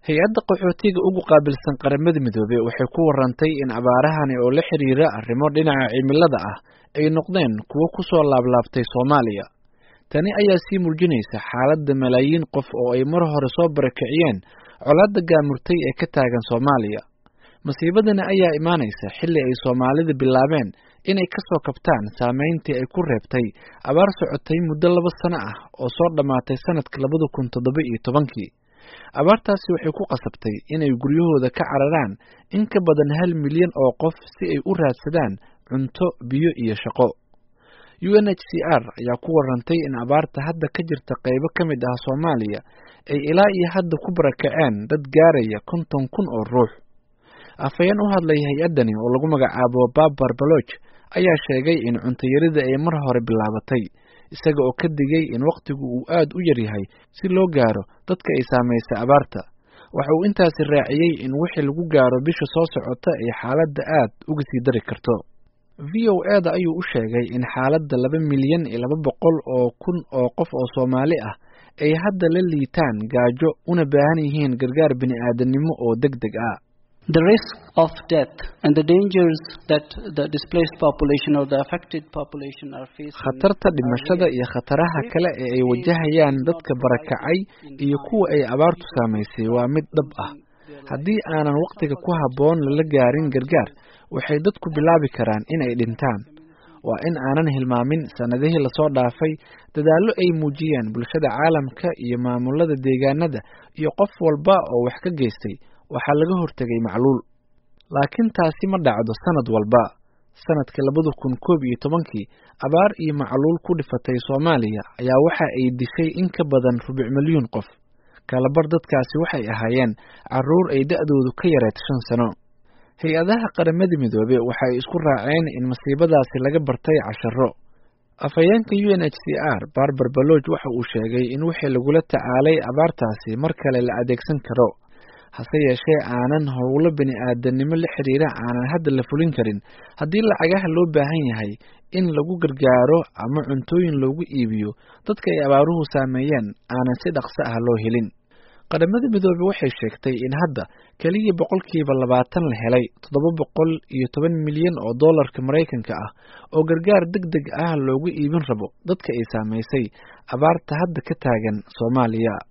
hay-adda qaxootiga ugu qaabilsan qaramada midoobay waxay ku warantay in abaarahani oo la xiriira arrimo dhinaca cimilada ah ay noqdeen kuwo ku soo laablaabtay Soomaaliya. Tani ayaa sii muujinaysa xaaladda malaayiin qof oo ay mar hore soo barakiciyeen colaadda gaamurtay ee ka taagan Soomaaliya. Masiibadani ayaa imaanaysa xilli ay Soomaalida bilaabeen inay ka soo kabtaan saameyntii ay ku reebtay abaar socotay muddo 2 sano ah oo soo dhamaatay sanadka 2017. Abaartaasi waxay ku qasabtay inay guryahooda ka cararaan in ka badan 1 milyan oo qof si ay u raadsadaan cunto, biyo iyo shaqo. UNHCR ayaa ku warantay in abaarta hadda ka jirta qaybo ka mid ah Soomaaliya ay ilaa iyo hadda ku barakaceen dad gaaraya 50,000 oo ruux. Afhayeen u hadlay hay-addani oo lagu magacaabo Babar Baloch ayaa sheegay in cunto yarida ay mar hore bilaabatay, isaga oo ka digay in waqtigu uu aad u yar yahay si loo gaaro dadka ay saameysay abaarta. Waxa uu intaasi raaciyay in wixii lagu gaaro bisha soo socota ay xaaladda aad uga sii dari karto. VOA-da ayuu u sheegay in xaaladda 2,200,000 oo qof oo Soomaali ah ay hadda la liitaan gaajo una baahan yihiin gargaar bini'aadanimo oo degdeg ah. The risk of death and the dangers that the displaced population or the affected population are facing. Khatarta dhimashada iyo khataraha kale ee ay wajahayaan dadka barakacay iyo kuwa ay abaartu saameysay waa mid dhab ah. Haddii aanan waqtiga ku habboon la gaarin gargaar, waxay dadku bilaabi karaan in ay dhintaan. Waa in aanan hilmaamin sanadihii la soo dhaafay dadaallo ay muujiyeen bulshada caalamka iyo maamulada deegaanada iyo qof walba oo wax ka geystay waxaa laga hortagay macluul. Laakiin taasi ma dhacdo sanad walba. Sanadka 2011 abaar iyo macluul ku dhifatay Soomaaliya ayaa waxa ay dishay in ka badan 250,000 qof. Kala bar dadkaasi waxay ahaayeen carruur ay da'doodu ka yareed 5 sano. Hay-adaha qaramada midoobay waxay isku raaceen in masiibadaasi laga bartay casharo. Afhayeenka UNHCR Babar Baloch waxa uu sheegay in wixii lagula tacaalay abaartaasi mar kale la adeegsan karo. hase yeeshee aanan howlo bini'aadanimo la xiriira aanan hadda la fulin karin haddii lacagaha loo baahan yahay in lagu gargaaro ama cuntooyin loogu iibiyo dadka ay abaaruhu saameeyeen aanan si dhaqso ah loo helin. Qaramada Midoobay waxay sheegtay in hadda kaliya 20% la helay $710 milyan oo dollarka Mareykanka ah oo gargaar degdeg ah loogu iibin rabo dadka ay saameysay abaarta hadda ka taagan Soomaaliya.